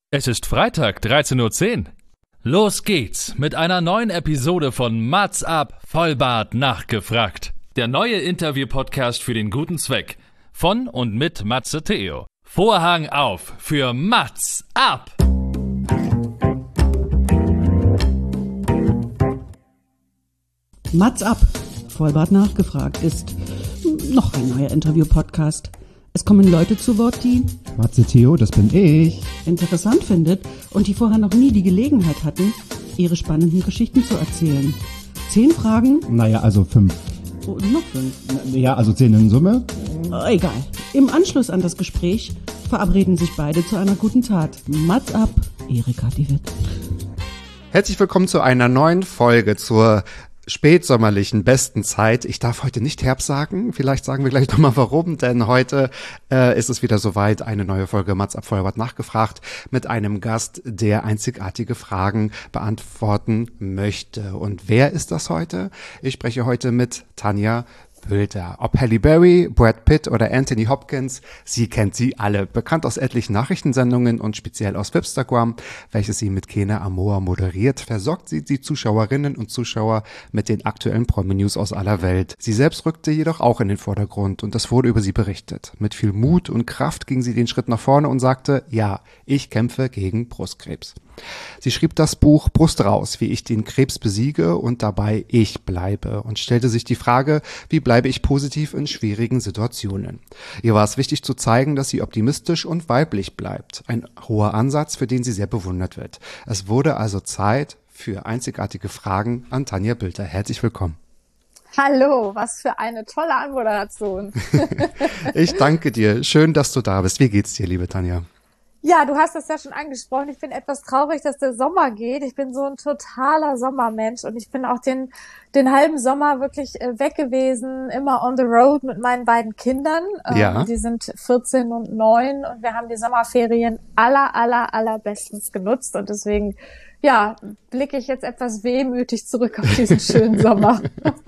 Es ist Freitag, 13:10 Uhr. Los geht's mit einer neuen Episode von Mats ab, Vollbart nachgefragt. Der neue Interview-Podcast für den guten Zweck. Von und mit Matze Theo. Vorhang auf für Mats ab! Mats ab, Vollbart nachgefragt ist noch ein neuer Interview-Podcast. Es kommen Leute zu Wort, die Matze Theo, das bin ich. interessant findet und die vorher noch nie die Gelegenheit hatten, ihre spannenden Geschichten zu erzählen. 10 Fragen? Naja, also 5. Oh, noch 5. Ja, also 10 in Summe. Egal. Im Anschluss an das Gespräch verabreden sich beide zu einer guten Tat. Mats ab, Erika die Witt. Herzlich willkommen zu einer neuen Folge zur spätsommerlichen besten Zeit. Ich darf heute nicht Herbst sagen, vielleicht sagen wir gleich nochmal warum, denn heute ist es wieder soweit, eine neue Folge Mats ab Vollbart nachgefragt mit einem Gast, der einzigartige Fragen beantworten möchte. Und wer ist das heute? Ich spreche heute mit Tanja Bülter. Ob Halle Berry, Brad Pitt oder Anthony Hopkins, sie kennt sie alle. Bekannt aus etlichen Nachrichtensendungen und speziell aus Wipstagram, welches sie mit Kena Amoa moderiert, versorgt sie die Zuschauerinnen und Zuschauer mit den aktuellen Promi-News aus aller Welt. Sie selbst rückte jedoch auch in den Vordergrund und es wurde über sie berichtet. Mit viel Mut und Kraft ging sie den Schritt nach vorne und sagte, ja, ich kämpfe gegen Brustkrebs. Sie schrieb das Buch Brust raus, wie ich den Krebs besiege und dabei ich bleibe und stellte sich die Frage, wie bleibe ich positiv in schwierigen Situationen. Ihr war es wichtig zu zeigen, dass sie optimistisch und weiblich bleibt. Ein hoher Ansatz, für den sie sehr bewundert wird. Es wurde also Zeit für einzigartige Fragen an Tanja Bülter. Herzlich willkommen. Hallo, was für eine tolle Anmoderation. Ich danke dir. Schön, dass du da bist. Wie geht's dir, liebe Tanja? Ja, du hast das ja schon angesprochen. Ich bin etwas traurig, dass der Sommer geht. Ich bin so ein totaler Sommermensch und ich bin auch den halben Sommer wirklich weg gewesen, immer on the road mit meinen beiden Kindern. Ja. Die sind 14 und 9 und wir haben die Sommerferien allerbestens genutzt und deswegen, ja, blicke ich jetzt etwas wehmütig zurück auf diesen schönen Sommer.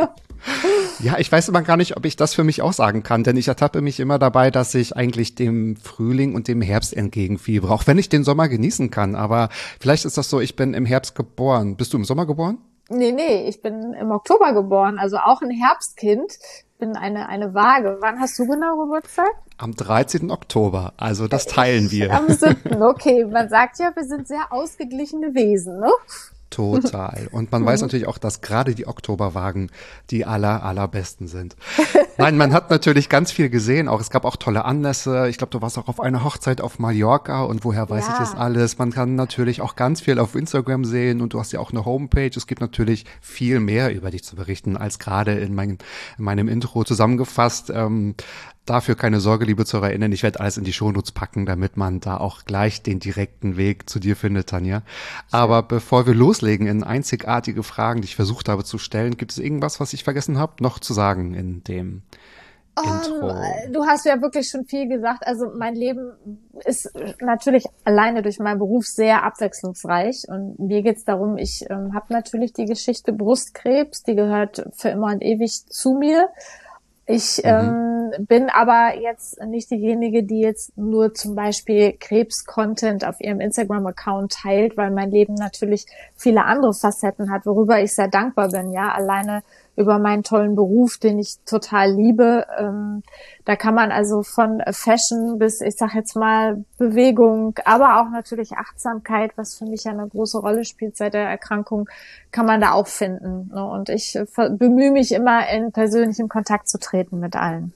Ja, ich weiß immer gar nicht, ob ich das für mich auch sagen kann, denn ich ertappe mich immer dabei, dass ich eigentlich dem Frühling und dem Herbst entgegenfiebere, auch wenn ich den Sommer genießen kann. Aber vielleicht ist das so, ich bin im Herbst geboren. Bist du im Sommer geboren? Nee, ich bin im Oktober geboren, also auch ein Herbstkind. Bin eine Waage. Wann hast du genau Geburtstag? Am 13. Oktober, also das teilen wir. Am 7. Okay, man sagt ja, wir sind sehr ausgeglichene Wesen, ne? Total. Und man weiß natürlich auch, dass gerade die Oktoberwagen die allerbesten sind. Nein, man hat natürlich ganz viel gesehen. Auch es gab auch tolle Anlässe. Ich glaube, du warst auch auf einer Hochzeit auf Mallorca und woher weiß ich das alles? Man kann natürlich auch ganz viel auf Instagram sehen und du hast ja auch eine Homepage. Es gibt natürlich viel mehr über dich zu berichten als gerade in meinem Intro zusammengefasst. Dafür keine Sorge, liebe ZuhörerInnen, ich werde alles in die Shownotes packen, damit man da auch gleich den direkten Weg zu dir findet, Tanja. Aber bevor wir loslegen in einzigartige Fragen, die ich versucht habe zu stellen, gibt es irgendwas, was ich vergessen habe, noch zu sagen in dem Intro? Du hast ja wirklich schon viel gesagt. Also mein Leben ist natürlich alleine durch meinen Beruf sehr abwechslungsreich und mir geht's darum, ich habe natürlich die Geschichte Brustkrebs, die gehört für immer und ewig zu mir. Ich bin aber jetzt nicht diejenige, die jetzt nur zum Beispiel Krebs-Content auf ihrem Instagram-Account teilt, weil mein Leben natürlich viele andere Facetten hat, worüber ich sehr dankbar bin. Ja, alleine über meinen tollen Beruf, den ich total liebe. Da kann man also von Fashion bis, ich sag jetzt mal, Bewegung, aber auch natürlich Achtsamkeit, was für mich ja eine große Rolle spielt seit der Erkrankung, kann man da auch finden. Ne? Und ich bemühe mich immer, in persönlichem Kontakt zu treten mit allen.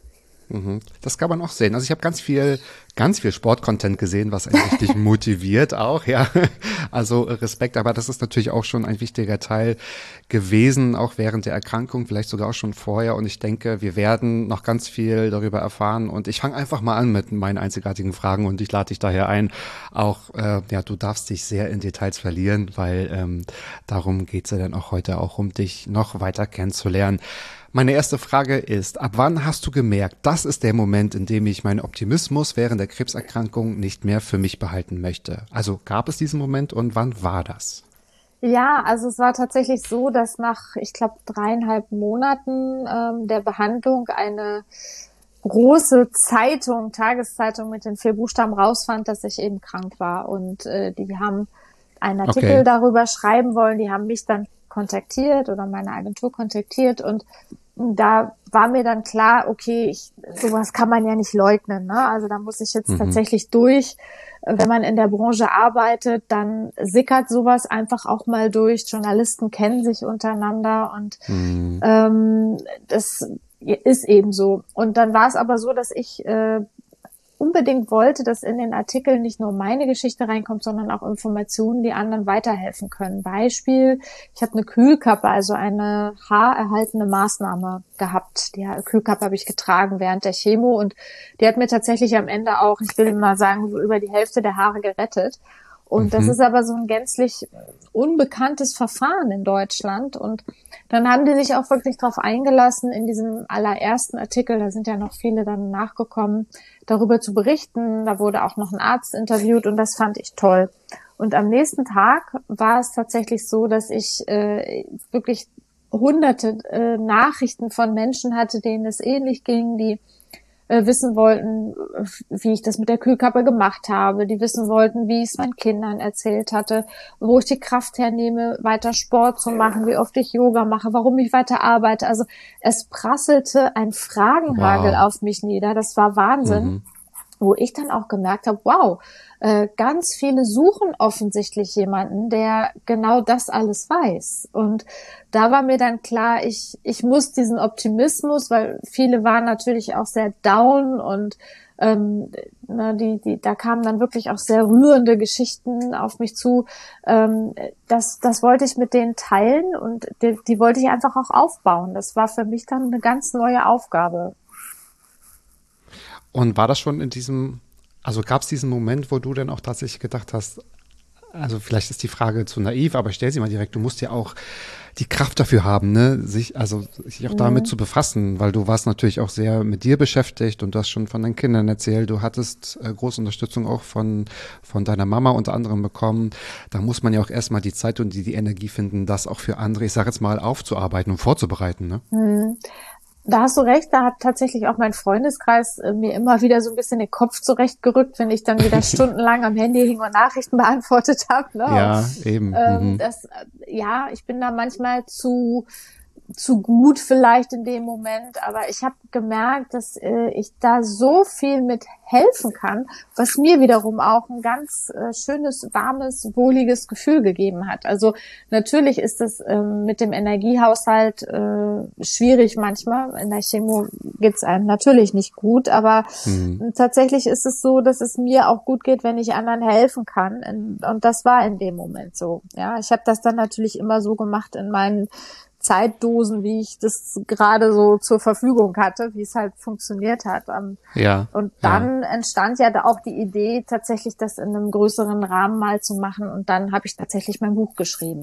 Das kann man auch sehen. Also ich habe ganz viel Sportcontent gesehen, was einen richtig motiviert auch, ja. Also Respekt, aber das ist natürlich auch schon ein wichtiger Teil gewesen, auch während der Erkrankung, vielleicht sogar auch schon vorher. Und ich denke, wir werden noch ganz viel darüber erfahren. Und ich fange einfach mal an mit meinen einzigartigen Fragen und ich lade dich daher ein. Auch, du darfst dich sehr in Details verlieren, weil darum geht's ja dann auch heute auch, um dich noch weiter kennenzulernen. Meine erste Frage ist, ab wann hast du gemerkt, das ist der Moment, in dem ich meinen Optimismus während der Krebserkrankung nicht mehr für mich behalten möchte? Also gab es diesen Moment und wann war das? Ja, also es war tatsächlich so, dass nach, ich glaube, 3,5 Monaten der Behandlung eine große Zeitung, Tageszeitung mit den 4 Buchstaben rausfand, dass ich eben krank war. Und die haben einen Artikel darüber schreiben wollen. Die haben mich dann kontaktiert oder meine Agentur kontaktiert. Und da war mir dann klar, okay, sowas kann man ja nicht leugnen, ne? Also da muss ich jetzt tatsächlich durch. Wenn man in der Branche arbeitet, dann sickert sowas einfach auch mal durch. Journalisten kennen sich untereinander und das ist eben so. Und dann war es aber so, dass ich unbedingt wollte, dass in den Artikeln nicht nur meine Geschichte reinkommt, sondern auch Informationen, die anderen weiterhelfen können. Beispiel, ich habe eine Kühlkappe, also eine haarerhaltende Maßnahme gehabt. Die Kühlkappe habe ich getragen während der Chemo und die hat mir tatsächlich am Ende auch, ich will mal sagen, so über die Hälfte der Haare gerettet. Und das ist aber so ein gänzlich unbekanntes Verfahren in Deutschland. Und dann haben die sich auch wirklich darauf eingelassen, in diesem allerersten Artikel, da sind ja noch viele dann nachgekommen, darüber zu berichten. Da wurde auch noch ein Arzt interviewt und das fand ich toll. Und am nächsten Tag war es tatsächlich so, dass ich wirklich hunderte Nachrichten von Menschen hatte, denen es ähnlich ging, die wissen wollten, wie ich das mit der Kühlkappe gemacht habe, die wissen wollten, wie ich es meinen Kindern erzählt hatte, wo ich die Kraft hernehme, weiter Sport zu machen, wie oft ich Yoga mache, warum ich weiter arbeite. Also es prasselte ein Fragenhagel auf mich nieder, das war Wahnsinn. Wo ich dann auch gemerkt habe, wow, ganz viele suchen offensichtlich jemanden, der genau das alles weiß. Und da war mir dann klar, ich muss diesen Optimismus, weil viele waren natürlich auch sehr down und da kamen dann wirklich auch sehr rührende Geschichten auf mich zu. Das wollte ich mit denen teilen und die wollte ich einfach auch aufbauen. Das war für mich dann eine ganz neue Aufgabe. Und war das schon also gab es diesen Moment, wo du dann auch tatsächlich gedacht hast, also vielleicht ist die Frage zu naiv, aber stell sie mal direkt, du musst ja auch die Kraft dafür haben, ne, sich auch damit zu befassen, weil du warst natürlich auch sehr mit dir beschäftigt und du hast schon von deinen Kindern erzählt, du hattest große Unterstützung auch von deiner Mama unter anderem bekommen. Da muss man ja auch erstmal die Zeit und die Energie finden, das auch für andere, ich sage jetzt mal, aufzuarbeiten und vorzubereiten, ne? Da hast du recht, da hat tatsächlich auch mein Freundeskreis mir immer wieder so ein bisschen den Kopf zurechtgerückt, wenn ich dann wieder stundenlang am Handy hing und Nachrichten beantwortet habe. Ne? Ja, eben. Ich bin da manchmal zu gut vielleicht in dem Moment, aber ich habe gemerkt, dass ich da so viel mit helfen kann, was mir wiederum auch ein ganz schönes, warmes, wohliges Gefühl gegeben hat. Also natürlich ist es mit dem Energiehaushalt schwierig manchmal. In der Chemo geht's einem natürlich nicht gut, aber tatsächlich ist es so, dass es mir auch gut geht, wenn ich anderen helfen kann. Und das war in dem Moment so. Ja, ich habe das dann natürlich immer so gemacht in meinen Zeitdosen, wie ich das gerade so zur Verfügung hatte, wie es halt funktioniert hat. Und dann entstand ja da auch die Idee, tatsächlich das in einem größeren Rahmen mal zu machen. Und dann habe ich tatsächlich mein Buch geschrieben.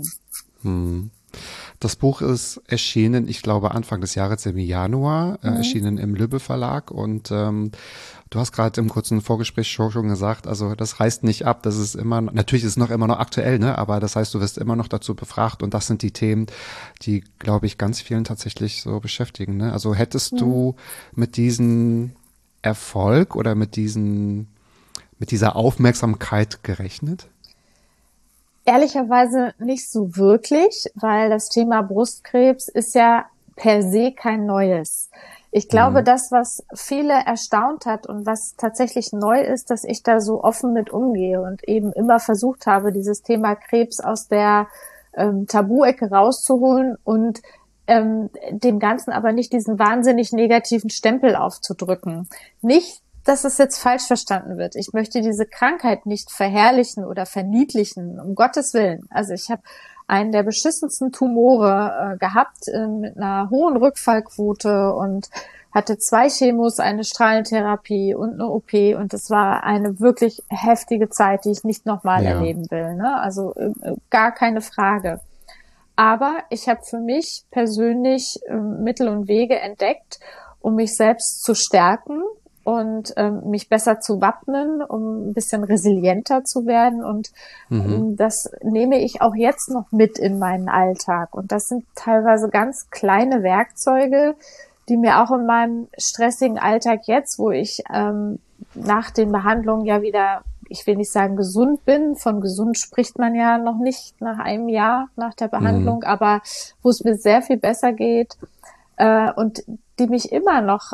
Das Buch ist erschienen, ich glaube, Anfang des Jahres im Januar, erschienen im Lübbe Verlag und du hast gerade im kurzen Vorgespräch schon gesagt, also das reißt nicht ab, das ist natürlich ist es immer noch aktuell, ne? Aber das heißt, du wirst immer noch dazu befragt und das sind die Themen, die, glaube ich, ganz vielen tatsächlich so beschäftigen, ne? Also hättest du mit diesem Erfolg oder mit dieser Aufmerksamkeit gerechnet? Ehrlicherweise nicht so wirklich, weil das Thema Brustkrebs ist ja per se kein neues. Ich glaube, das, was viele erstaunt hat und was tatsächlich neu ist, dass ich da so offen mit umgehe und eben immer versucht habe, dieses Thema Krebs aus der Tabu-Ecke rauszuholen und dem Ganzen aber nicht diesen wahnsinnig negativen Stempel aufzudrücken. Nicht, dass es jetzt falsch verstanden wird. Ich möchte diese Krankheit nicht verherrlichen oder verniedlichen, um Gottes Willen. Also ich habe einen der beschissensten Tumore gehabt mit einer hohen Rückfallquote und hatte 2 Chemos, eine Strahlentherapie und eine OP und das war eine wirklich heftige Zeit, die ich nicht nochmal erleben will. Ne? Also gar keine Frage. Aber ich habe für mich persönlich Mittel und Wege entdeckt, um mich selbst zu stärken und mich besser zu wappnen, um ein bisschen resilienter zu werden. Und das nehme ich auch jetzt noch mit in meinen Alltag. Und das sind teilweise ganz kleine Werkzeuge, die mir auch in meinem stressigen Alltag jetzt, wo ich nach den Behandlungen ja wieder, ich will nicht sagen gesund bin, von gesund spricht man ja noch nicht nach einem Jahr nach der Behandlung, aber wo es mir sehr viel besser geht und die mich immer noch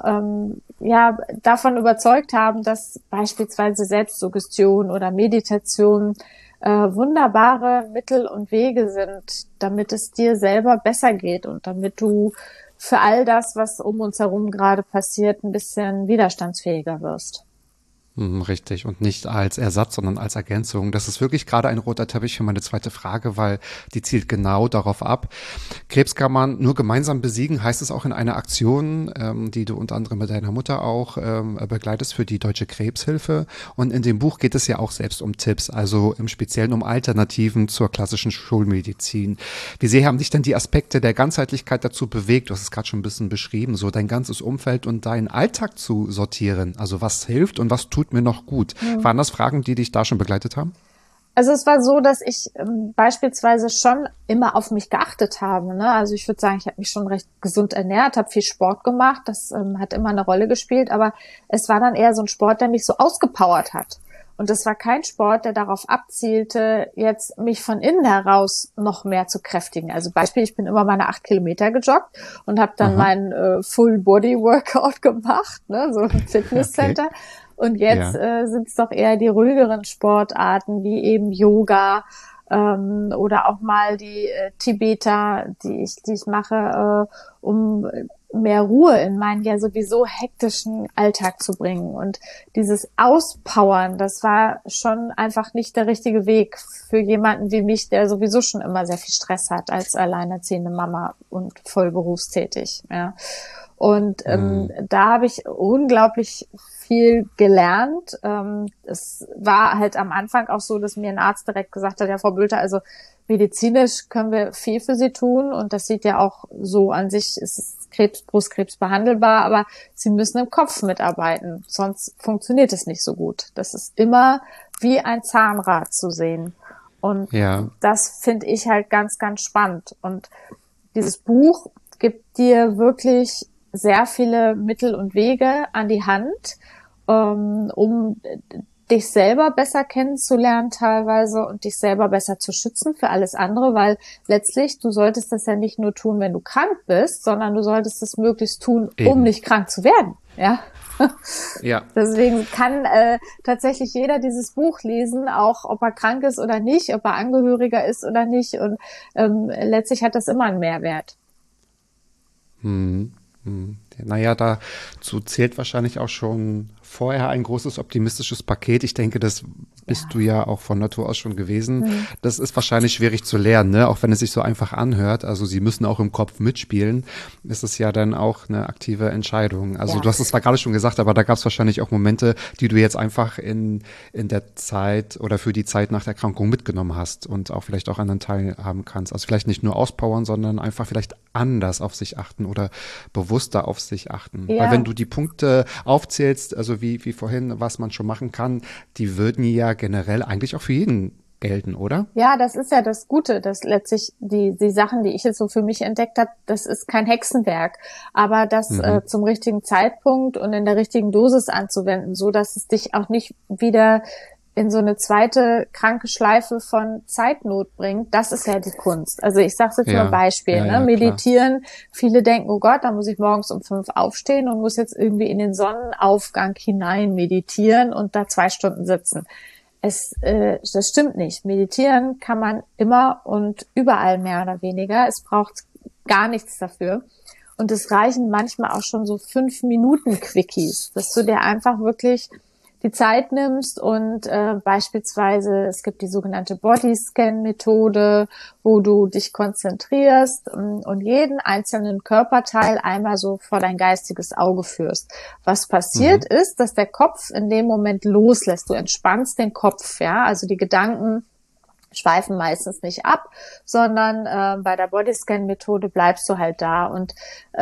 davon überzeugt haben, dass beispielsweise Selbstsuggestion oder Meditation wunderbare Mittel und Wege sind, damit es dir selber besser geht und damit du für all das, was um uns herum gerade passiert, ein bisschen widerstandsfähiger wirst. Richtig, und nicht als Ersatz, sondern als Ergänzung. Das ist wirklich gerade ein roter Teppich für meine zweite Frage, weil die zielt genau darauf ab. Krebs kann man nur gemeinsam besiegen, heißt es auch in einer Aktion, die du unter anderem mit deiner Mutter auch begleitest für die Deutsche Krebshilfe. Und in dem Buch geht es ja auch selbst um Tipps, also im Speziellen um Alternativen zur klassischen Schulmedizin. Wie sehr haben dich denn die Aspekte der Ganzheitlichkeit dazu bewegt? Du hast es gerade schon ein bisschen beschrieben, so dein ganzes Umfeld und deinen Alltag zu sortieren. Also was hilft und was tut mir noch gut. Waren das Fragen, die dich da schon begleitet haben? Also es war so, dass ich beispielsweise schon immer auf mich geachtet habe. Ne? Also ich würde sagen, ich habe mich schon recht gesund ernährt, habe viel Sport gemacht. Das hat immer eine Rolle gespielt. Aber es war dann eher so ein Sport, der mich so ausgepowert hat. Und es war kein Sport, der darauf abzielte, jetzt mich von innen heraus noch mehr zu kräftigen. Also Beispiel, ich bin immer meine 8 Kilometer gejoggt und habe dann meinen Full-Body-Workout gemacht, ne? So im Fitnesscenter. Okay. Und jetzt sind es doch eher die ruhigeren Sportarten, wie eben Yoga oder auch mal die Tibeter, die ich mache, um mehr Ruhe in meinen ja sowieso hektischen Alltag zu bringen. Und dieses Auspowern, das war schon einfach nicht der richtige Weg für jemanden wie mich, der sowieso schon immer sehr viel Stress hat als alleinerziehende Mama und voll berufstätig. Ja. Und da habe ich unglaublich viel gelernt. Es war halt am Anfang auch so, dass mir ein Arzt direkt gesagt hat, ja, Frau Bülter, also medizinisch können wir viel für Sie tun und das sieht ja auch so an sich, ist Brustkrebs behandelbar, aber Sie müssen im Kopf mitarbeiten, sonst funktioniert es nicht so gut. Das ist immer wie ein Zahnrad zu sehen. Und das finde ich halt ganz, ganz spannend. Und dieses Buch gibt dir wirklich sehr viele Mittel und Wege an die Hand, um dich selber besser kennenzulernen teilweise und dich selber besser zu schützen für alles andere, weil letztlich, du solltest das ja nicht nur tun, wenn du krank bist, sondern du solltest es möglichst tun, um nicht krank zu werden. Ja. Ja. Deswegen kann tatsächlich jeder dieses Buch lesen, auch ob er krank ist oder nicht, ob er Angehöriger ist oder nicht. Und letztlich hat das immer einen Mehrwert. Naja, dazu zählt wahrscheinlich auch schon vorher ein großes optimistisches Paket. Ich denke, das bist du ja auch von Natur aus schon gewesen. Das ist wahrscheinlich schwierig zu lernen, ne? Auch wenn es sich so einfach anhört. Also sie müssen auch im Kopf mitspielen. Ist es ja dann auch eine aktive Entscheidung. Also du hast es zwar gerade schon gesagt, aber da gab es wahrscheinlich auch Momente, die du jetzt einfach in der Zeit oder für die Zeit nach der Erkrankung mitgenommen hast und auch vielleicht auch an den teilhaben kannst. Also vielleicht nicht nur auspowern, sondern einfach vielleicht anders auf sich achten oder bewusster auf sich achten. Ja. Weil wenn du die Punkte aufzählst, also wie vorhin, was man schon machen kann, die würden ja generell eigentlich auch für jeden gelten, oder? Ja, das ist ja das Gute, dass letztlich die Sachen, die ich jetzt so für mich entdeckt habe, das ist kein Hexenwerk, aber das zum richtigen Zeitpunkt und in der richtigen Dosis anzuwenden, so dass es dich auch nicht wieder in so eine zweite kranke Schleife von Zeitnot bringt, das ist ja die Kunst. Also ich sage jetzt nur ein Beispiel, meditieren. Klar. Viele denken, oh Gott, da muss ich morgens um 5 aufstehen und muss jetzt irgendwie in den Sonnenaufgang hinein meditieren und da 2 Stunden sitzen. Das stimmt nicht. Meditieren kann man immer und überall mehr oder weniger. Es braucht gar nichts dafür. Und es reichen manchmal auch schon so 5 Minuten Quickies, dass du dir einfach wirklich die Zeit nimmst und beispielsweise, es gibt die sogenannte Bodyscan-Methode, wo du dich konzentrierst und jeden einzelnen Körperteil einmal so vor dein geistiges Auge führst. Was passiert ist, dass der Kopf in dem Moment loslässt. Du entspannst den Kopf, ja, also die Gedanken schweifen meistens nicht ab, sondern bei der Bodyscan-Methode bleibst du halt da und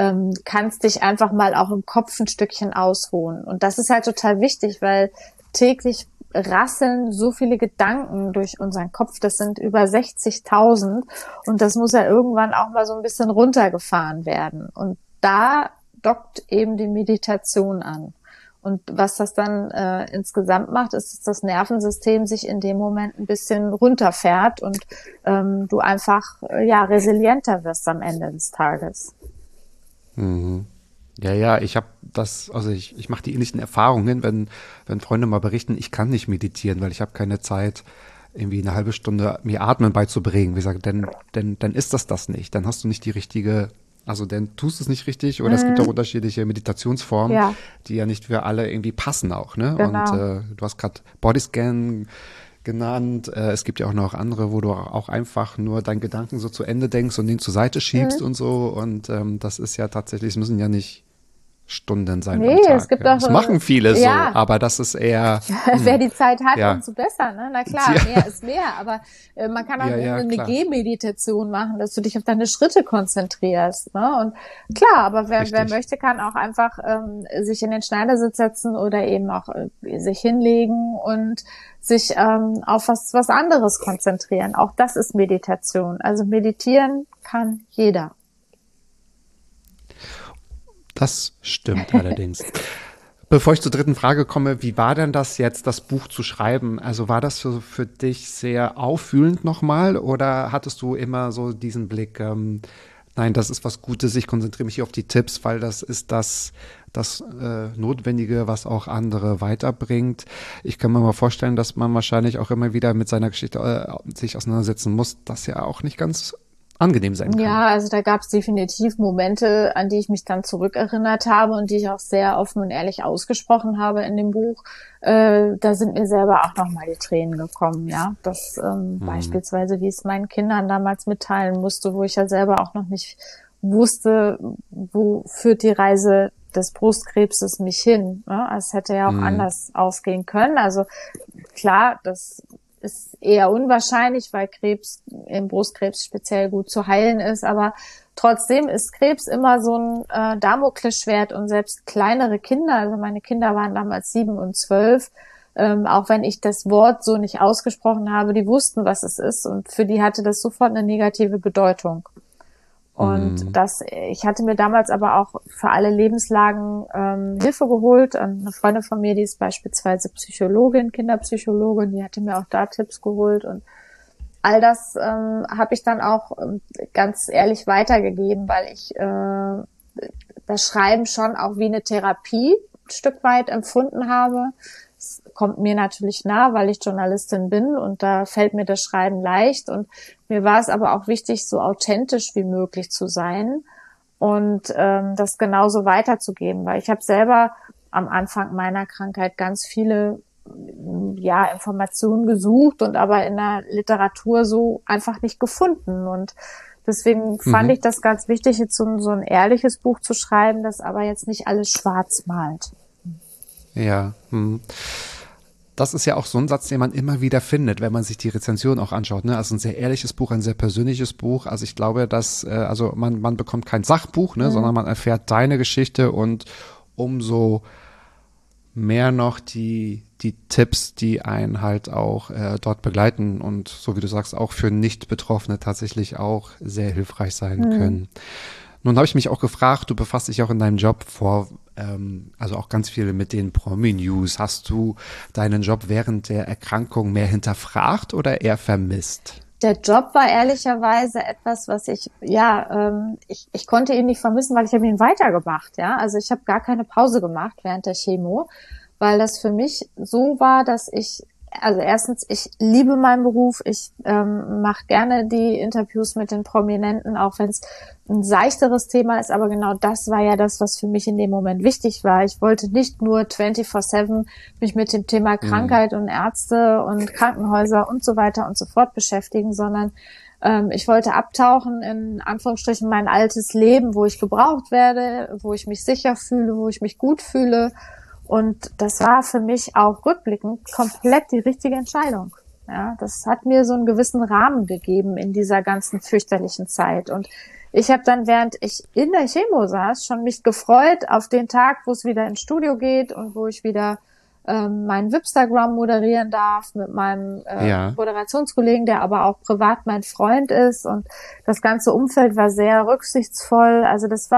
kannst dich einfach mal auch im Kopf ein Stückchen ausruhen. Und das ist halt total wichtig, weil täglich rasseln so viele Gedanken durch unseren Kopf. Das sind über 60.000 und das muss ja irgendwann auch mal so ein bisschen runtergefahren werden. Und da dockt eben die Meditation an. Und was das dann insgesamt macht, ist, dass das Nervensystem sich in dem Moment ein bisschen runterfährt und du einfach resilienter wirst am Ende des Tages. Mhm. Ja, ich habe das, also ich mache die ähnlichen Erfahrungen, wenn Freunde mal berichten, ich kann nicht meditieren, weil ich habe keine Zeit, irgendwie eine halbe Stunde mir Atmen beizubringen. Wie gesagt, dann ist das nicht. Dann hast du nicht die richtige, also dann tust du es nicht richtig, oder es gibt auch unterschiedliche Meditationsformen, die ja nicht für alle irgendwie passen auch, ne? Genau. Und du hast gerade Bodyscan genannt. Es gibt ja auch noch andere, wo du auch einfach nur deinen Gedanken so zu Ende denkst und den zur Seite schiebst und so. Und das ist ja tatsächlich, es müssen ja nicht Stunden sein am Tag. Es gibt auch, das machen viele so, aber das ist eher... Wer die Zeit hat, umso besser, ne? Na klar, Ja. mehr ist mehr, aber man kann auch eine klar. Gehmeditation machen, dass du dich auf deine Schritte konzentrierst, ne? Und klar, aber wer Richtig. möchte, kann auch einfach sich in den Schneidersitz setzen oder eben auch sich hinlegen und sich auf was anderes konzentrieren. Auch das ist Meditation. Also meditieren kann jeder. Das stimmt allerdings. Bevor ich zur dritten Frage komme, wie war denn das jetzt, das Buch zu schreiben? Also war das für dich sehr aufwühlend nochmal, oder hattest du immer so diesen Blick, nein, das ist was Gutes, ich konzentriere mich hier auf die Tipps, weil das ist das Notwendige, was auch andere weiterbringt. Ich kann mir mal vorstellen, dass man wahrscheinlich auch immer wieder mit seiner Geschichte sich auseinandersetzen muss, das ja auch nicht ganz angenehm sein kann. Ja, also da gab es definitiv Momente, an die ich mich dann zurückerinnert habe und die ich auch sehr offen und ehrlich ausgesprochen habe in dem Buch. Da sind mir selber auch nochmal die Tränen gekommen, ja. Das beispielsweise, wie ich es meinen Kindern damals mitteilen musste, wo ich ja selber auch noch nicht wusste, wo führt die Reise des Brustkrebses mich hin. Ne? Es hätte ja auch anders ausgehen können. Also klar, das ist eher unwahrscheinlich, weil Krebs, im Brustkrebs speziell gut zu heilen ist, aber trotzdem ist Krebs immer so ein Damoklesschwert, und selbst kleinere Kinder, also meine Kinder waren damals 7 und 12, auch wenn ich das Wort so nicht ausgesprochen habe, die wussten, was es ist, und für die hatte das sofort eine negative Bedeutung. Und ich hatte mir damals aber auch für alle Lebenslagen Hilfe geholt. Eine Freundin von mir, die ist beispielsweise Psychologin, Kinderpsychologin, die hatte mir auch da Tipps geholt. Und all das habe ich dann auch ganz ehrlich weitergegeben, weil ich das Schreiben schon auch wie eine Therapie ein Stück weit empfunden habe. Es kommt mir natürlich nah, weil ich Journalistin bin, und da fällt mir das Schreiben leicht, und mir war es aber auch wichtig, so authentisch wie möglich zu sein und das genauso weiterzugeben, weil ich habe selber am Anfang meiner Krankheit ganz viele Informationen gesucht und aber in der Literatur so einfach nicht gefunden, und deswegen fand ich das ganz wichtig, jetzt so ein ehrliches Buch zu schreiben, das aber jetzt nicht alles schwarz malt. Ja, das ist ja auch so ein Satz, den man immer wieder findet, wenn man sich die Rezension auch anschaut, ne? Also ein sehr ehrliches Buch, ein sehr persönliches Buch. Also ich glaube, dass also man bekommt kein Sachbuch, ne, sondern man erfährt deine Geschichte, und umso mehr noch die Tipps, die einen halt auch dort begleiten und, so wie du sagst, auch für Nicht-Betroffene tatsächlich auch sehr hilfreich sein können. Nun habe ich mich auch gefragt, du befasst dich auch in deinem Job also auch ganz viel mit den Promi-News. Hast du deinen Job während der Erkrankung mehr hinterfragt oder eher vermisst? Der Job war ehrlicherweise etwas, was ich konnte ihn nicht vermissen, weil ich habe ihn weitergemacht, ja. Also ich habe gar keine Pause gemacht während der Chemo, weil das für mich so war, dass also erstens, ich liebe meinen Beruf, ich mache gerne die Interviews mit den Prominenten, auch wenn es ein seichteres Thema ist, aber genau das war ja das, was für mich in dem Moment wichtig war. Ich wollte nicht nur 24/7 mich mit dem Thema Krankheit und Ärzte und Krankenhäuser und so weiter und so fort beschäftigen, sondern ich wollte abtauchen in Anführungsstrichen mein altes Leben, wo ich gebraucht werde, wo ich mich sicher fühle, wo ich mich gut fühle. Und das war für mich auch rückblickend komplett die richtige Entscheidung. Ja, das hat mir so einen gewissen Rahmen gegeben in dieser ganzen fürchterlichen Zeit. Und ich habe dann, während ich in der Chemo saß, schon mich gefreut auf den Tag, wo es wieder ins Studio geht und wo ich wieder mein Vipstagram moderieren darf mit meinem Moderationskollegen, der aber auch privat mein Freund ist, und das ganze Umfeld war sehr rücksichtsvoll. Also das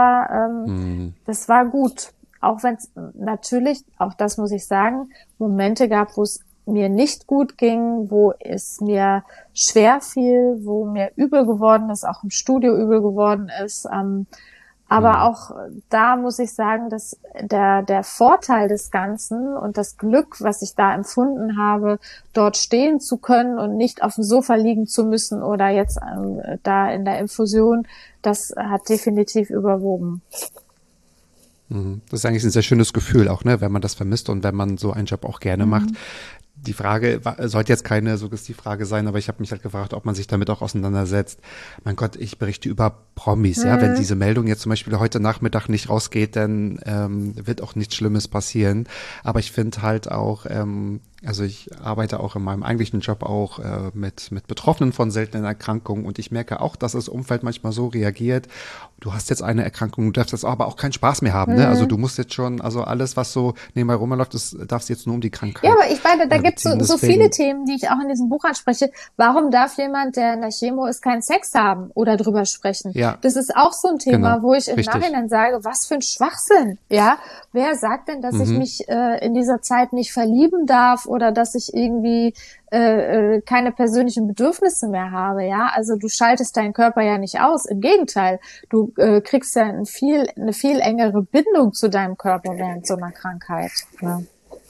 war gut. Auch wenn es natürlich, auch das muss ich sagen, Momente gab, wo es mir nicht gut ging, wo es mir schwer fiel, wo mir übel geworden ist, auch im Studio übel geworden ist. Aber auch da muss ich sagen, dass der Vorteil des Ganzen und das Glück, was ich da empfunden habe, dort stehen zu können und nicht auf dem Sofa liegen zu müssen oder jetzt da in der Infusion, das hat definitiv überwogen. Das ist eigentlich ein sehr schönes Gefühl auch, ne, wenn man das vermisst und wenn man so einen Job auch gerne macht. Die Frage sollte jetzt keine Suggestivfrage sein, aber ich habe mich halt gefragt, ob man sich damit auch auseinandersetzt. Mein Gott, ich berichte über Promis, ja. Wenn diese Meldung jetzt zum Beispiel heute Nachmittag nicht rausgeht, dann wird auch nichts Schlimmes passieren. Aber ich finde halt auch, also ich arbeite auch in meinem eigentlichen Job auch mit Betroffenen von seltenen Erkrankungen, und ich merke auch, dass das Umfeld manchmal so reagiert. Du hast jetzt eine Erkrankung, du darfst jetzt aber auch keinen Spaß mehr haben, ne? Also du musst jetzt schon, also alles, was so nebenbei rumläuft, das darfst jetzt nur um die Krankheit. Ja, aber ich meine, da gibt es so viele Themen, die ich auch in diesem Buch anspreche. Warum darf jemand, der in der Chemo ist, keinen Sex haben oder drüber sprechen? Ja. Das ist auch so ein Thema, Genau. wo ich im Richtig. Nachhinein sage, was für ein Schwachsinn, ja? Wer sagt denn, dass ich mich in dieser Zeit nicht verlieben darf oder dass ich irgendwie keine persönlichen Bedürfnisse mehr habe, ja? Also du schaltest deinen Körper ja nicht aus, im Gegenteil. Du kriegst ja eine viel engere Bindung zu deinem Körper während so einer Krankheit. Ja.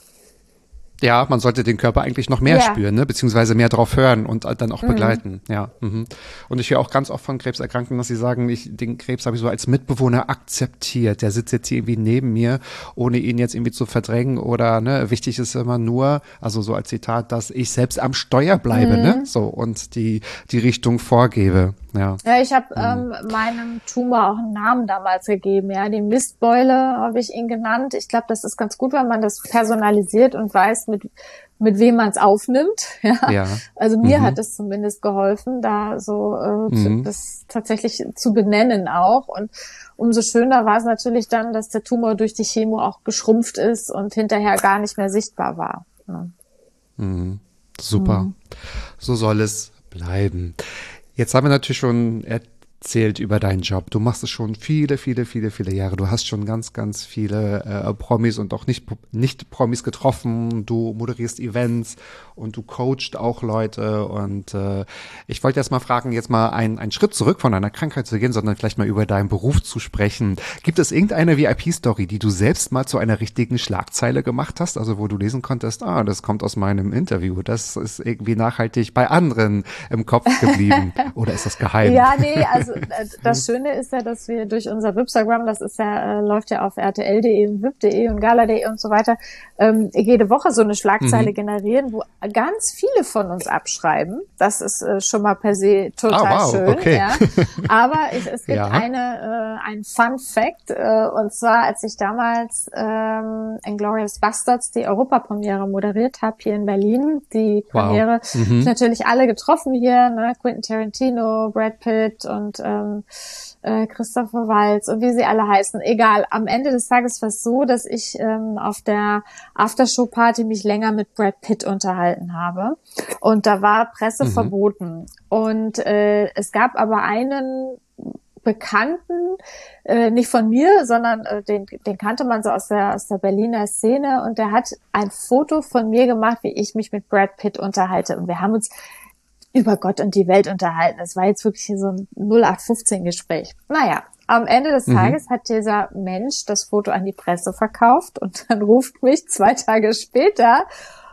Ja, man sollte den Körper eigentlich noch mehr spüren, ne? Beziehungsweise mehr drauf hören und dann auch begleiten. Ja. Und ich höre auch ganz oft von Krebserkrankten, dass sie sagen, den Krebs habe ich so als Mitbewohner akzeptiert. Der sitzt jetzt hier irgendwie neben mir, ohne ihn jetzt irgendwie zu verdrängen oder, ne? Wichtig ist immer nur, also so als Zitat, dass ich selbst am Steuer bleibe, ne? So, und die Richtung vorgebe. Ja, ich habe meinem Tumor auch einen Namen damals gegeben, ja, die Mistbeule habe ich ihn genannt. Ich glaube, das ist ganz gut, wenn man das personalisiert und weiß, mit wem man es aufnimmt. Ja. Also mir hat es zumindest geholfen, da so das tatsächlich zu benennen auch. Und umso schöner war es natürlich dann, dass der Tumor durch die Chemo auch geschrumpft ist und hinterher gar nicht mehr sichtbar war. Ja. Super. So soll es bleiben. Jetzt haben wir natürlich schon erzählt über deinen Job. Du machst es schon viele, viele, viele, viele Jahre. Du hast schon ganz, ganz viele Promis und auch nicht Promis getroffen. Du moderierst Events und du coachst auch Leute. Und ich wollte erst mal fragen, jetzt mal einen Schritt zurück von deiner Krankheit zu gehen, sondern vielleicht mal über deinen Beruf zu sprechen. Gibt es irgendeine VIP-Story, die du selbst mal zu einer richtigen Schlagzeile gemacht hast? Also wo du lesen konntest, das kommt aus meinem Interview. Das ist irgendwie nachhaltig bei anderen im Kopf geblieben. Oder ist das geheim? Ja, nee, also das Schöne ist ja, dass wir durch unser Vipstagram, das ist ja, läuft ja auf rtl.de und vip.de und gala.de und so weiter, jede Woche so eine Schlagzeile generieren, wo ganz viele von uns abschreiben. Das ist schon mal per se total schön. Okay. Ja. Aber es gibt ein Fun Fact, und zwar, als ich damals Inglourious Basterds, die Europapremiere moderiert habe hier in Berlin, die Premiere, ich natürlich alle getroffen hier, ne? Quentin Tarantino, Brad Pitt und Christopher Waltz und wie sie alle heißen. Egal, am Ende des Tages war es so, dass ich auf der Aftershow-Party mich länger mit Brad Pitt unterhalten habe. Und da war Presse verboten. Und es gab aber einen Bekannten, nicht von mir, sondern den kannte man so aus der Berliner Szene, und der hat ein Foto von mir gemacht, wie ich mich mit Brad Pitt unterhalte. Und wir haben uns über Gott und die Welt unterhalten. Das war jetzt wirklich so ein 0815-Gespräch. Naja, am Ende des Tages hat dieser Mensch das Foto an die Presse verkauft, und dann ruft mich 2 Tage später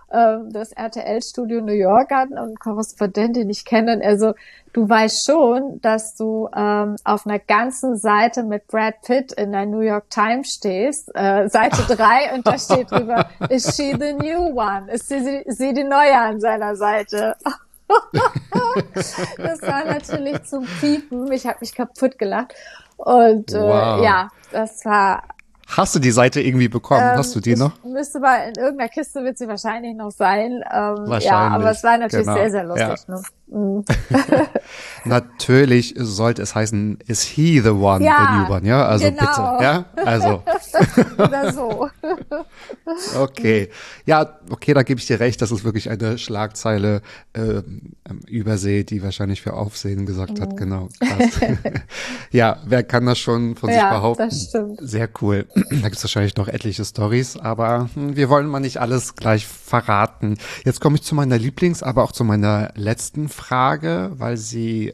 das RTL-Studio New York an, und ein Korrespondent, den ich kenne, und er so, du weißt schon, dass du auf einer ganzen Seite mit Brad Pitt in der New York Times stehst, Seite 3, und da steht drüber, is she the new one? Ist sie die Neue an seiner Seite? Das war natürlich zum Piepen. Ich habe mich kaputt gelacht. Und ja, das war... Hast du die Seite irgendwie bekommen? Hast du die noch? Müsste mal, in irgendeiner Kiste wird sie wahrscheinlich noch sein. Ja, aber es war natürlich sehr, sehr lustig. Ja. Ne? Natürlich sollte es heißen, is he the one, Ja, the new one, ja? Also genau. bitte, ja? Also, Oder so. okay. Ja, okay, da gebe ich dir recht, das ist wirklich eine Schlagzeile Übersee, die wahrscheinlich für Aufsehen gesorgt hat, genau. Krass. Ja, wer kann das schon von sich Ja, behaupten? das stimmt. Sehr cool. Da gibt es wahrscheinlich noch etliche Stories, aber wir wollen mal nicht alles gleich verraten. Jetzt komme ich zu meiner aber auch zu meiner letzten Frage, weil sie,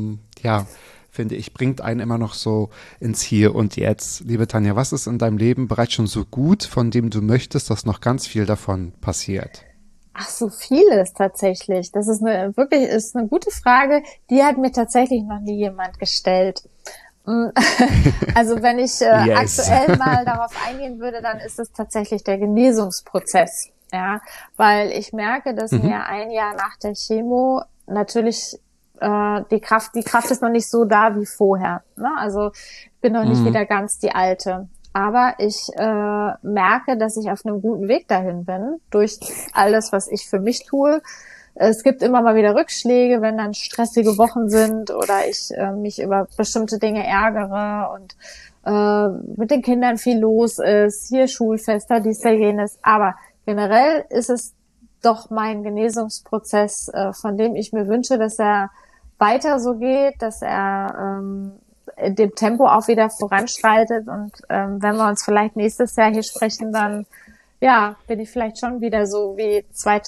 finde ich, bringt einen immer noch so ins Hier und Jetzt. Liebe Tanja, was ist in deinem Leben bereits schon so gut, von dem du möchtest, dass noch ganz viel davon passiert? Ach, so vieles tatsächlich. Das ist ist eine gute Frage. Die hat mir tatsächlich noch nie jemand gestellt. Also wenn ich Yes. aktuell mal darauf eingehen würde, dann ist es tatsächlich der Genesungsprozess. Ja, weil ich merke, dass mir ein Jahr nach der Chemo natürlich die Kraft ist noch nicht so da wie vorher. Ne? Also ich bin noch nicht wieder ganz die Alte. Aber ich merke, dass ich auf einem guten Weg dahin bin, durch alles, was ich für mich tue. Es gibt immer mal wieder Rückschläge, wenn dann stressige Wochen sind oder ich mich über bestimmte Dinge ärgere und mit den Kindern viel los ist, hier Schulfester, dies, da, jenes. Aber generell ist es doch mein Genesungsprozess, von dem ich mir wünsche, dass er weiter so geht, dass er in dem Tempo auch wieder voranschreitet. Und wenn wir uns vielleicht nächstes Jahr hier sprechen, dann ja, bin ich vielleicht schon wieder so wie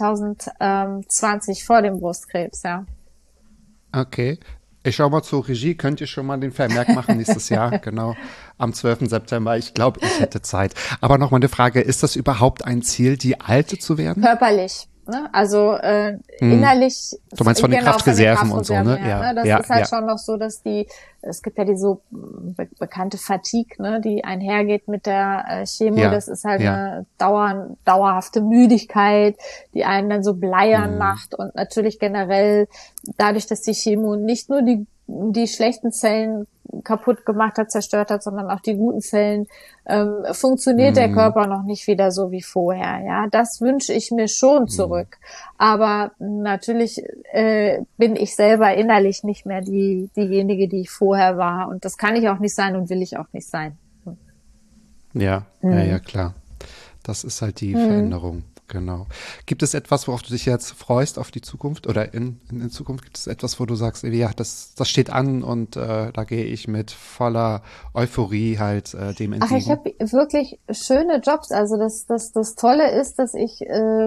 2020 vor dem Brustkrebs, ja. Okay. Ich schau mal zur Regie. Könnt ihr schon mal den Vermerk machen nächstes Jahr? Genau. Am 12. September. Ich glaube, ich hätte Zeit. Aber noch mal eine Frage. Ist das überhaupt ein Ziel, die Alte zu werden? Körperlich. Ne? Also innerlich. Du meinst von den Kraftreserven und so, ne? Ja, Ja, das ist halt schon noch so, dass es gibt ja die so bekannte Fatigue, ne, die einhergeht mit der Chemo. Ja, Das ist halt ja. eine dauerhafte Müdigkeit, die einen dann so bleiern macht und natürlich generell dadurch, dass die Chemo nicht nur die schlechten Zellen kaputt gemacht hat, zerstört hat, sondern auch die guten Zellen, funktioniert der Körper noch nicht wieder so wie vorher. Ja, das wünsche ich mir schon zurück. Aber natürlich bin ich selber innerlich nicht mehr diejenige, die ich vorher war. Und das kann ich auch nicht sein und will ich auch nicht sein. Ja, ja, klar. Das ist halt die Veränderung. Genau. Gibt es etwas, worauf du dich jetzt freust auf die Zukunft oder in Zukunft? Gibt es etwas, wo du sagst, ja, das steht an und da gehe ich mit voller Euphorie halt dem entgegen? Ach, ich habe wirklich schöne Jobs. Also das Tolle ist, dass ich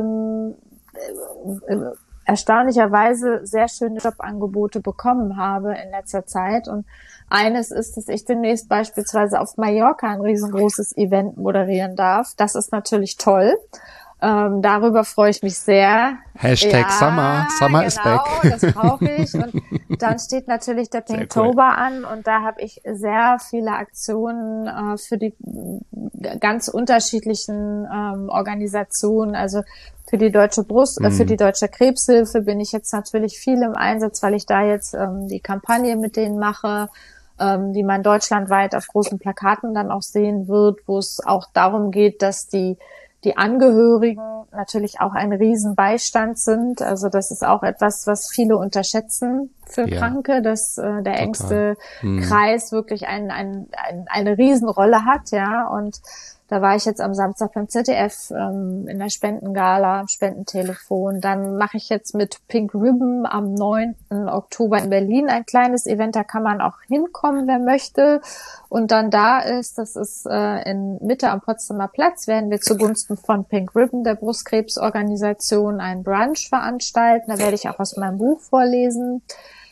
erstaunlicherweise sehr schöne Jobangebote bekommen habe in letzter Zeit. Und eines ist, dass ich demnächst beispielsweise auf Mallorca ein riesengroßes Event moderieren darf. Das ist natürlich toll. Darüber freue ich mich sehr. Hashtag Summer. Summer is back. Das brauche ich. Und dann steht natürlich der Pinktober an und da habe ich sehr viele Aktionen für die ganz unterschiedlichen Organisationen. Also für die Deutsche für die Deutsche Krebshilfe bin ich jetzt natürlich viel im Einsatz, weil ich da jetzt die Kampagne mit denen mache, die man deutschlandweit auf großen Plakaten dann auch sehen wird, wo es auch darum geht, dass die Angehörigen natürlich auch ein Riesenbeistand sind. Also das ist auch etwas, was viele unterschätzen für Kranke, dass der engste Kreis wirklich eine Riesenrolle hat, ja. Und da war ich jetzt am Samstag beim ZDF in der Spendengala, am Spendentelefon. Dann mache ich jetzt mit Pink Ribbon am 9. Oktober in Berlin ein kleines Event. Da kann man auch hinkommen, wer möchte. Und dann das ist in Mitte am Potsdamer Platz, werden wir zugunsten von Pink Ribbon, der Brustkrebsorganisation, einen Brunch veranstalten. Da werde ich auch aus meinem Buch vorlesen.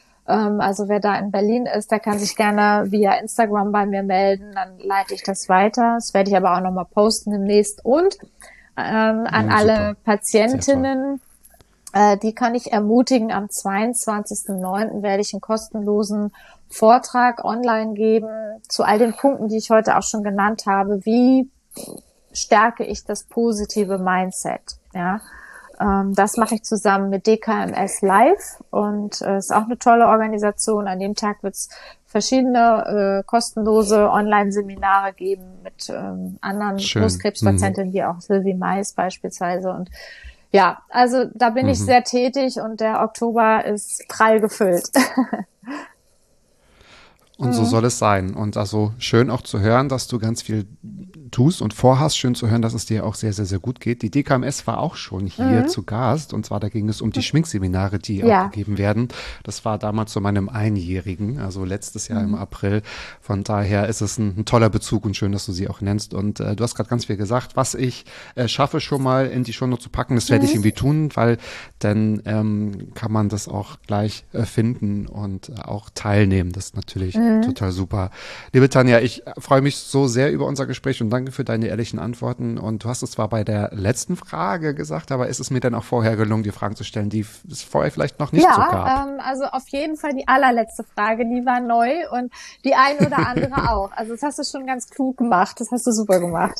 Also wer da in Berlin ist, der kann sich gerne via Instagram bei mir melden, dann leite ich das weiter. Das werde ich aber auch nochmal posten demnächst. Und an alle Patientinnen, die kann ich ermutigen, am 22.09. werde ich einen kostenlosen Vortrag online geben zu all den Punkten, die ich heute auch schon genannt habe. Wie stärke ich das positive Mindset? Ja. Das mache ich zusammen mit DKMS Live und ist auch eine tolle Organisation. An dem Tag wird es verschiedene kostenlose Online-Seminare geben mit anderen Brustkrebspatientinnen, wie auch Sylvie Mais beispielsweise. Und Ja, also da bin ich sehr tätig und der Oktober ist prall gefüllt. Und so soll es sein. Und also schön auch zu hören, dass du ganz viel tust und vorhast. Schön zu hören, dass es dir auch sehr, sehr, sehr gut geht. Die DKMS war auch schon hier zu Gast. Und zwar, da ging es um die Schminkseminare, die auch gegeben werden. Das war damals zu meinem Einjährigen, also letztes Jahr im April. Von daher ist es ein toller Bezug und schön, dass du sie auch nennst. Und du hast gerade ganz viel gesagt, was ich schaffe, schon mal in die Shownotes zu packen. Das werde ich irgendwie tun, weil dann kann man das auch gleich finden und auch teilnehmen. Das ist natürlich total super. Liebe Tanja, ich freue mich so sehr über unser Gespräch und danke für deine ehrlichen Antworten. Und du hast es zwar bei der letzten Frage gesagt, aber ist es mir dann auch vorher gelungen, die Fragen zu stellen, die es vorher vielleicht noch nicht so gab? Ja, also auf jeden Fall die allerletzte Frage, die war neu und die ein oder andere auch. Also das hast du schon ganz klug gemacht. Das hast du super gemacht.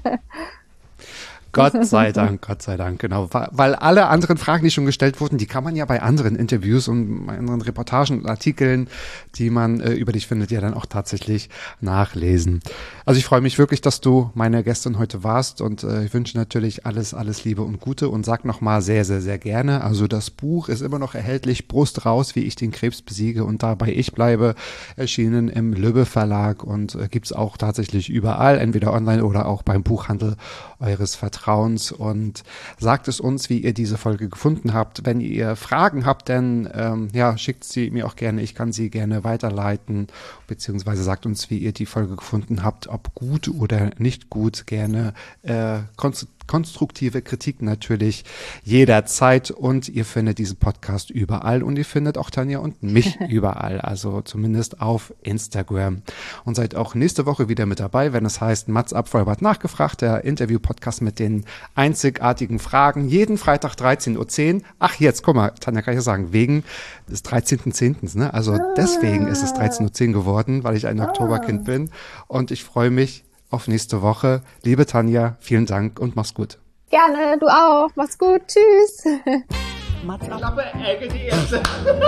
Gott sei Dank, genau. Weil alle anderen Fragen, die schon gestellt wurden, die kann man ja bei anderen Interviews und bei anderen Reportagen und Artikeln, die man über dich findet, ja dann auch tatsächlich nachlesen. Also ich freue mich wirklich, dass du meine Gästin heute warst und ich wünsche natürlich alles Liebe und Gute und sag nochmal sehr, sehr, sehr gerne. Also das Buch ist immer noch erhältlich, Brust raus, wie ich den Krebs besiege und dabei ich bleibe, erschienen im Lübbe Verlag und gibt's auch tatsächlich überall, entweder online oder auch beim Buchhandel eures Vertrauens. Und sagt es uns, wie ihr diese Folge gefunden habt. Wenn ihr Fragen habt, dann schickt sie mir auch gerne. Ich kann sie gerne weiterleiten, beziehungsweise sagt uns, wie ihr die Folge gefunden habt, ob gut oder nicht gut. Gerne konstruktive Kritik natürlich jederzeit und ihr findet diesen Podcast überall und ihr findet auch Tanja und mich überall, also zumindest auf Instagram. Und seid auch nächste Woche wieder mit dabei, wenn es heißt Mats ab, Vollbart nachgefragt, der Interview-Podcast mit den einzigartigen Fragen, jeden Freitag 13.10 Uhr. Ach jetzt, guck mal, Tanja kann ich ja sagen, wegen des 13.10., ne? Also deswegen ist es 13.10 Uhr geworden, weil ich ein Oktoberkind bin und ich freue mich auf nächste Woche. Liebe Tanja, vielen Dank und mach's gut. Gerne, du auch. Mach's gut. Tschüss. Klappe, Ecke, die erste.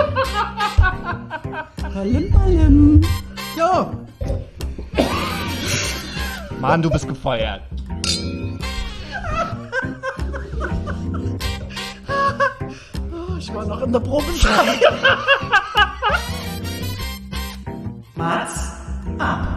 Palim. So. Mann, du bist gefeuert. Ich war noch in der Probezeit. Mats ab.